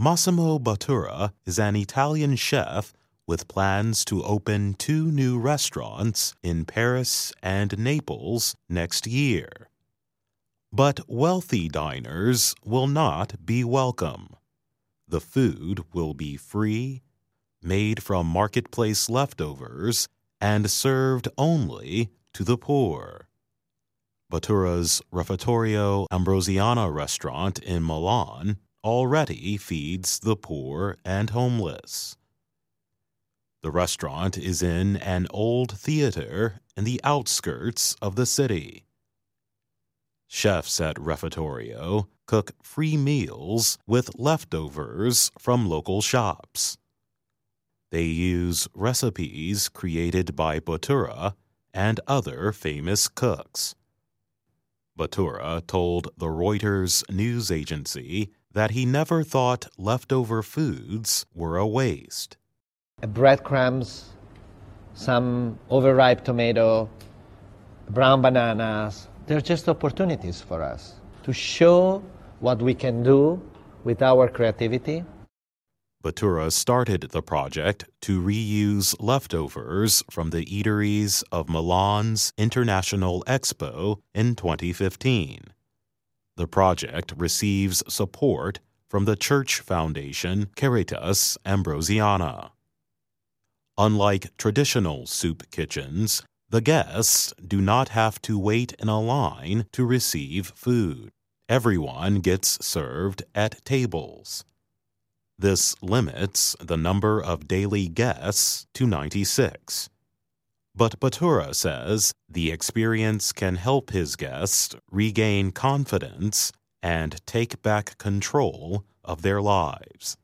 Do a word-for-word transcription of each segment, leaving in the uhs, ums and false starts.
Massimo Bottura is an Italian chef with plans to open two new restaurants in Paris and Naples next year. But wealthy diners will not be welcome. The food will be free, made from marketplace leftovers, and served only to the poor. Bottura's Refettorio Ambrosiana restaurant in Milan already feeds the poor and homeless. The restaurant is in an old theater in the outskirts of the city. Chefs at Refettorio cook free meals with leftovers from local shops. They use recipes created by Bottura and other famous cooks. Bottura told the Reuters news agency that he never thought leftover foods were a waste. Breadcrumbs, some overripe tomato, brown bananas, they're just opportunities for us to show what we can do with our creativity. Bottura started the project to reuse leftovers from the eateries of Milan's International Expo in twenty fifteen. The project receives support from the church foundation Caritas Ambrosiana. Unlike traditional soup kitchens, the guests do not have to wait in a line to receive food. Everyone gets served at tables. This limits the number of daily guests to ninety-six. But Bottura says the experience can help his guests regain confidence and take back control of their lives.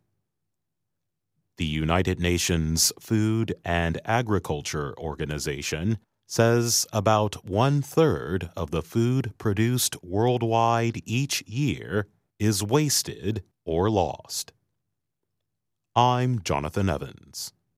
The United Nations Food and Agriculture Organization says about one-third of the food produced worldwide each year is wasted or lost. I'm Jonathan Evans.